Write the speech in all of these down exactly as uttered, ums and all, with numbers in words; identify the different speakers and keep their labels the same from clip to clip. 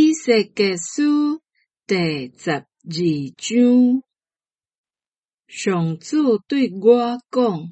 Speaker 1: 以西结书第十二章，上主对我讲：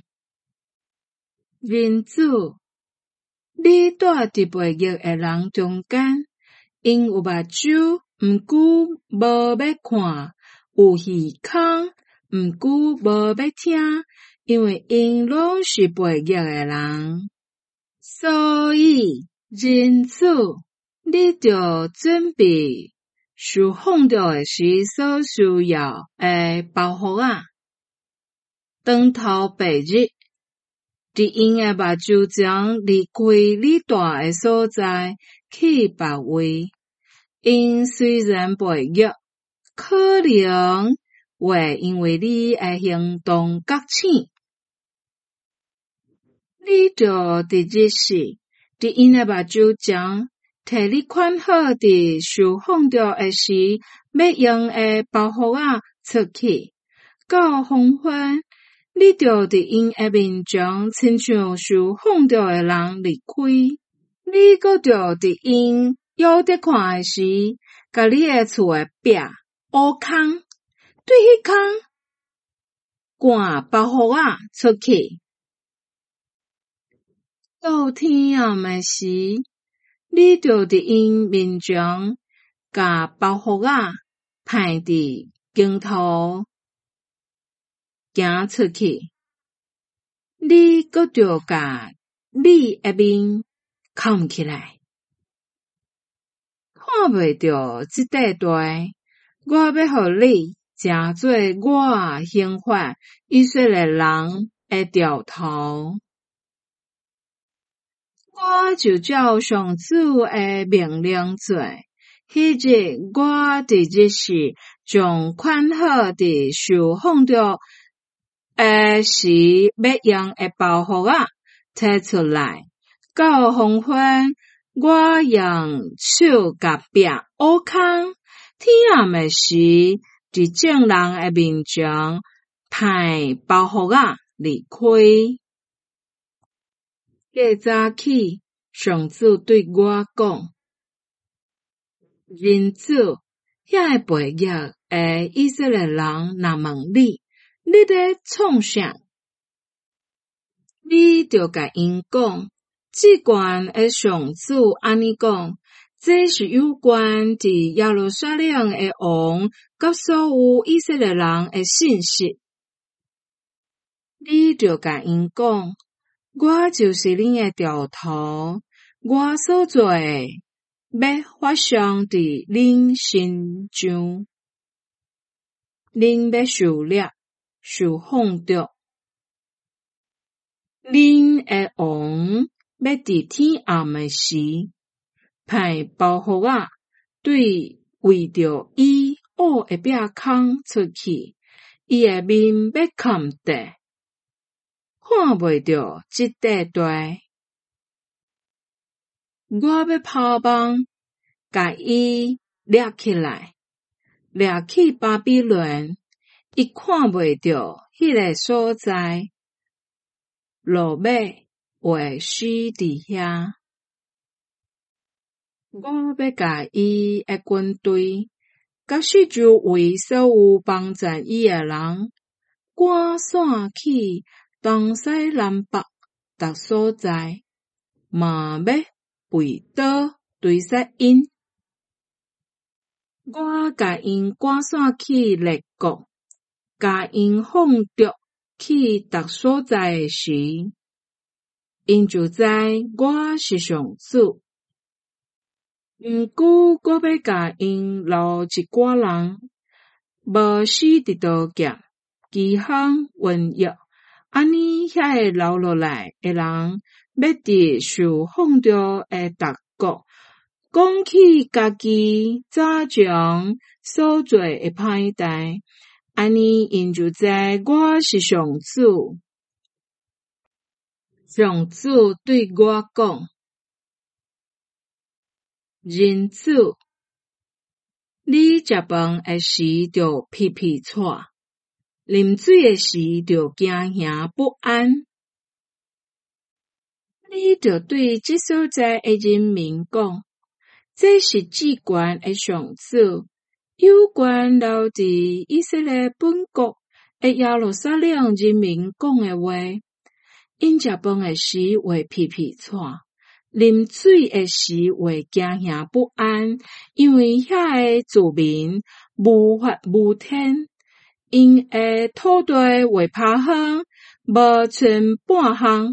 Speaker 1: 人子，你住伫背逆诶人中间，因有目睭，毋过无要看；有耳孔，毋过无要听，因为因拢是背逆诶人。所以，人子，你着准备受放着诶时所需要诶包袱啊。当头白日，伫因诶目睭前离开你住诶所在，去别位。因虽然背逆，可能会因为你诶行动觉醒。你着伫日时，伫因诶目睭前，摕你看好伫受放着诶时要用诶包袱啊出去。到黄昏，你着伫因诶面前，亲像受放着诶人离开。你阁着伫因摇得看诶时，甲你诶厝诶壁挖空，对迄空赶包袱啊出去。到天暗诶时，你着伫因面前，甲包袱啊派伫镜头行出去。你阁着甲你诶面藏起来，看袂着即块地，我要互你成做我刑罚以色列人诶兆头。我就照上主诶命令做，迄日我伫日时将看好伫受放着诶时要用诶包袱啊摕出来。到黄昏，我用手甲壁挖空。天暗诶时，伫众人诶面前派包袱啊离开。隔早起，上主对我讲：人子，遐个背逆诶以色列人若问你，你咧创啥？你着甲因讲，即关诶上主安尼讲，这是有关伫耶路撒冷诶王甲所有以色列人诶信息。你着甲因讲，我就是恁诶兆头，我所做诶要发生伫恁身上，恁要受掠、受放逐。恁诶王要伫天暗诶时，派包袱啊，对为着伊挖诶壁孔出去，伊诶面要看地，看袂着即块地。我要抛网，甲伊掠起来，掠去巴比伦，伊看袂着迄个所在，落尾会死伫遐。我要甲伊诶军队，甲四周围所有帮助伊诶人，赶散去东西南北逐所在，嘛要背刀追杀因。我甲因赶散去列国，甲因放逐去逐所在诶时，因就知我是上主。毋过我要甲因留一寡人，无死伫刀剑、饥荒、瘟疫，安尼遐个留落来诶人，要伫受放逐诶逐国，讲起家己早前所做诶歹代，安尼因就知我是上主。上主对我讲：人子，你食饭诶时着皮皮喘，啉水诶时着惊吓不安。你着对即所在诶人民讲： 这是至关的上主，有关留伫以色列本国的耶路撒冷人民讲的话。因食饭的时会皮皮喘，啉水的时会惊吓不安，因为遐个住民无法无天，因的土地会趴荒，无剩半项。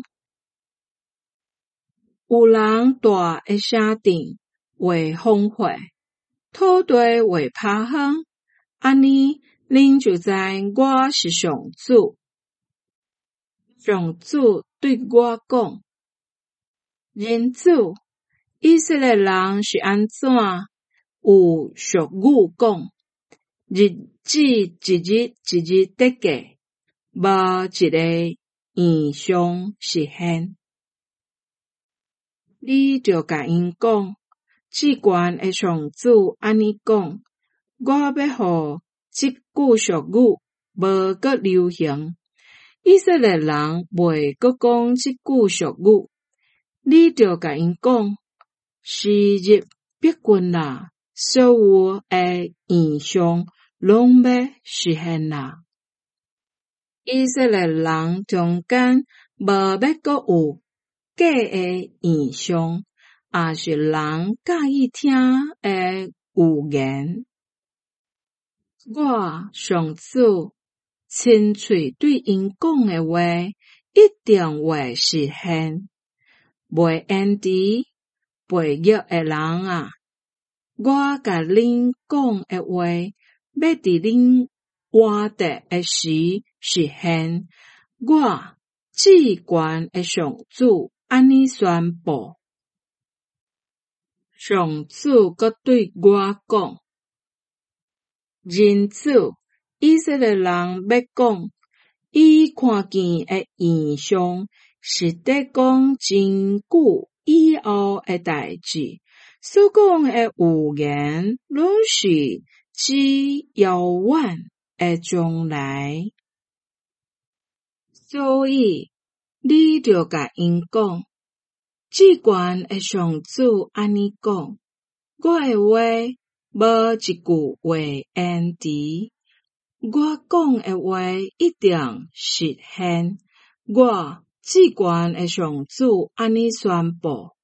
Speaker 1: 有人住的城镇会荒废，土地会趴荒，安尼恁就知我是上主。上主对我讲：人子，以色列人是安怎有俗语讲，日子一日一日得过，无一个现象实现。你着甲因讲，至关的上主安尼讲，我要互即句俗语无搁流行。以色列人袂阁讲即句俗语，你着甲因讲，时日逼近啦，所有诶现象拢要实现啦。以色列人中间无要阁有假诶现象，也是人介意听诶语言。我上主亲嘴对因讲的话，一定会实现。袂延迟，背约的人啊，我甲恁讲的话，要伫恁活着的时实现。我至关的上主安尼宣布。上主阁对我讲：人子，以色列人要讲，伊看见的现象是得讲真久以后的代志，所讲的预言拢是只遥远的将来。所以，你着甲因讲，至关的上主安尼讲，我的话无一句话延迟。我讲的话一定实现，我至关的上主安尼宣布。